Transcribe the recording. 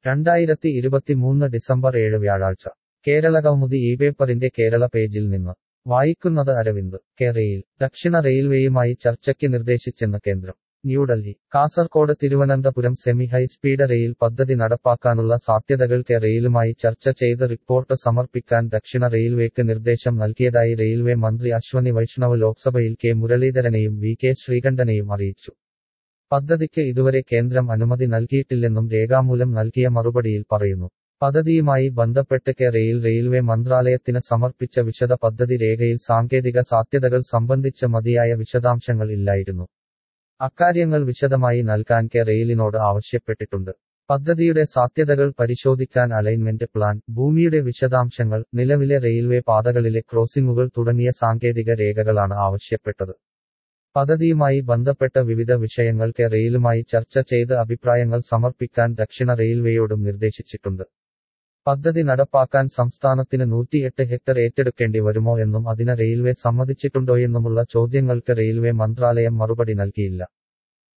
2023 December 7 വ്യാഴാഴ്ച കേരളകൗമുദി ഇപേപ്പറിന്റെ കേരള പേജിൽ നിന്ന് വായിക്കുന്നത് അരവിന്ദ്. റെയിൽ ദക്ഷിണ റെയിൽവേയുമായി ചർച്ചയ്ക്ക് നിർദ്ദേശിച്ചെന്ന് കേന്ദ്രം. New Delhi Kasaragod Thiruvananthapuram semi high speed rail പദ്ധതി നടപ്പാക്കാനുള്ള സാധ്യതകൾ റെയിലുമായി ചർച്ച ചെയ്ത് റിപ്പോർട്ട് സമർപ്പിക്കാൻ ദക്ഷിണ റെയിൽവേക്ക് നിർദ്ദേശം നൽകിയതായി റെയിൽവേ മന്ത്രി അശ്വനി വൈഷ്ണവ് ലോക്സഭയിൽ കെ മുരളീധരനെയും വി കെ ശ്രീകണ്ഠനെയും അറിയിച്ചു. പദ്ധതിക്ക് ഇതുവരെ കേന്ദ്രം അനുമതി നൽകിയിട്ടില്ലെന്നും രേഖാമൂലം നൽകിയ മറുപടിയിൽ പറയുന്നു. പദ്ധതിയുമായി ബന്ധപ്പെട്ട് റെയിൽവേ മന്ത്രാലയത്തിന് സമർപ്പിച്ച വിശദ പദ്ധതി രേഖയിൽ സാങ്കേതിക സാധ്യതകൾ സംബന്ധിച്ച് മതിയായ വിശദാംശങ്ങൾ ഇല്ലായിരുന്നു. അക്കാര്യങ്ങൾ വിശദമായി നൽകാൻ റെയിലിനോട് ആവശ്യപ്പെട്ടിട്ടുണ്ട്. പദ്ധതിയുടെ സാധ്യതകൾ പരിശോധിക്കാൻ അലൈൻമെന്റ് പ്ലാൻ, ഭൂമിയുടെ വിശദാംശങ്ങൾ, നിലവിലെ റെയിൽവേ പാതകളിലെ ക്രോസിംഗുകൾ തുടങ്ങിയ സാങ്കേതിക രേഖകളാണ് ആവശ്യപ്പെട്ടത്. പദ്ധതിയുമായി ബന്ധപ്പെട്ട വിവിധ വിഷയങ്ങൾ റെയിലുമായി ചർച്ച ചെയ്ത് അഭിപ്രായങ്ങൾ സമർപ്പിക്കാൻ ദക്ഷിണ റെയിൽവേയോടും നിർദ്ദേശിച്ചിട്ടുണ്ട്. പദ്ധതി നടപ്പാക്കാൻ സംസ്ഥാനത്തിന് 108 ഹെക്ടർ ഏറ്റെടുക്കേണ്ടി വരുമോ എന്നും അതിന് റെയിൽവേ സമ്മതിച്ചിട്ടുണ്ടോയെന്നുമുള്ള ചോദ്യങ്ങൾക്ക് റെയിൽവേ മന്ത്രാലയം മറുപടി നൽകിയില്ല.